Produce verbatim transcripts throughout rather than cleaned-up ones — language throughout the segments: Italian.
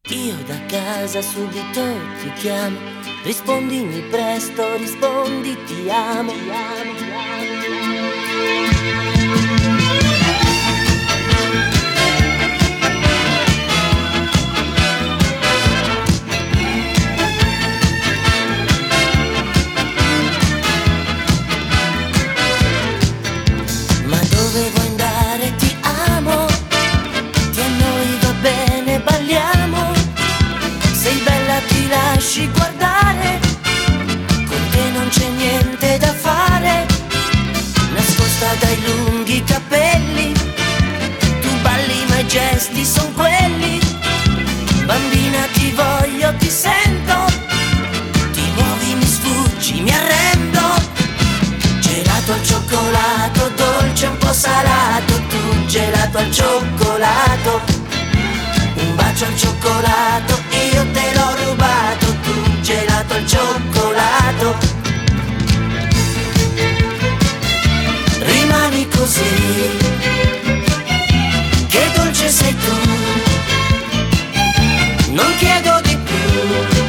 Io da casa subito ti chiamo, rispondimi presto, rispondi ti amo, ti amo, ti amo, ti amo. Ma dove vuoi andare? Ti amo, ti a noi va bene, balliamo. Sei bella, ti lasci guardare, con te non c'è niente da fare. Nascosta dai lunghi capelli, tu balli ma i gesti son quelli. Bambina ti voglio, ti sento, ti muovi, mi sfuggi, mi arrendo. Gelato al cioccolato, dolce un po' salato, tu gelato al cioccolato. Un bacio al cioccolato, io te l'ho rubato, tu gelato al cioccolato. Rimani così, che dolce sei tu, non chiedo di più.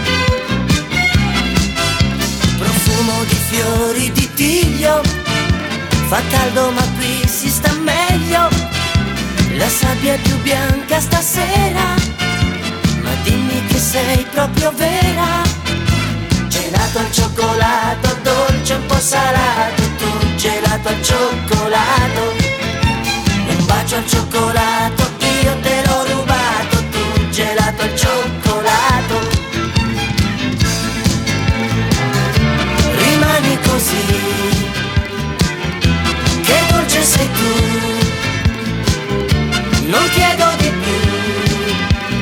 Profumo di fiori di tiglio, fa caldo ma qui si sta meglio. La sabbia è più bianca stasera, ma dimmi che sei proprio vera. Gelato al cioccolato, dolce un po' salato, tu gelato al cioccolato. Un bacio al cioccolato, io te l'ho rubato, tu gelato al cioccolato. Rimani così, che dolce sei tu, non chiedo di più.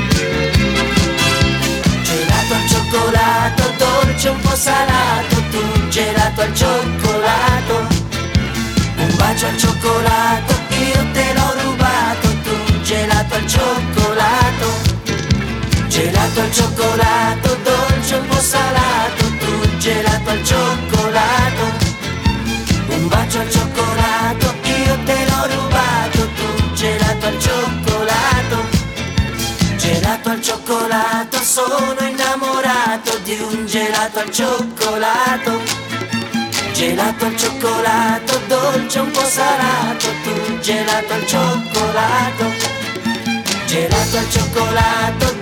Gelato al cioccolato, dolce un po' salato, tu gelato al cioccolato. Un bacio al cioccolato, io te l'ho rubato, tu gelato al cioccolato. Gelato al cioccolato, dolce un po' salato, tu gelato al cioccolato. Un bacio al cioccolato, io te l'ho rubato, tu gelato al cioccolato. Gelato al cioccolato, sono innamorato di un gelato al cioccolato. Gelato al cioccolato, dolce un po' salato, tu gelato al cioccolato. Gelato al cioccolato,